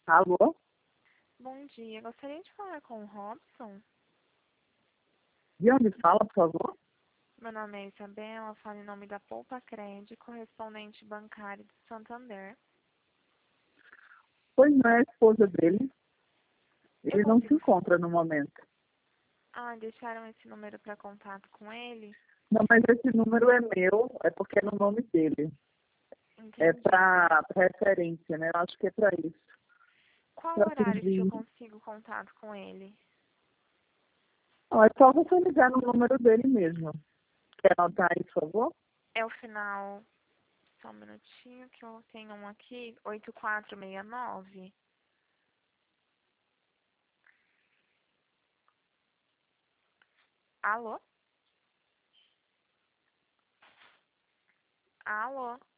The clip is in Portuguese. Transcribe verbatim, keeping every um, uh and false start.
Alô? Bom dia, gostaria de falar com o Robson. De onde fala, por favor? Meu nome é Isabela, falo em nome da Poupa Cred, correspondente bancário do Santander. Pois não é a esposa dele. Eu Ele não se consigo... encontra no momento. Ah, deixaram esse número para contato com ele? Não, mas esse número é meu, é porque é no nome dele. É Entendi. para referência, né? Eu acho que é para isso. Qual Para horário que eu fingir. consigo contato com ele? Não, é só você ligar no número dele mesmo. Quer anotar aí, por favor? É o final... Só um minutinho que eu tenho um aqui, oito quatro seis nove. Alô? Alô?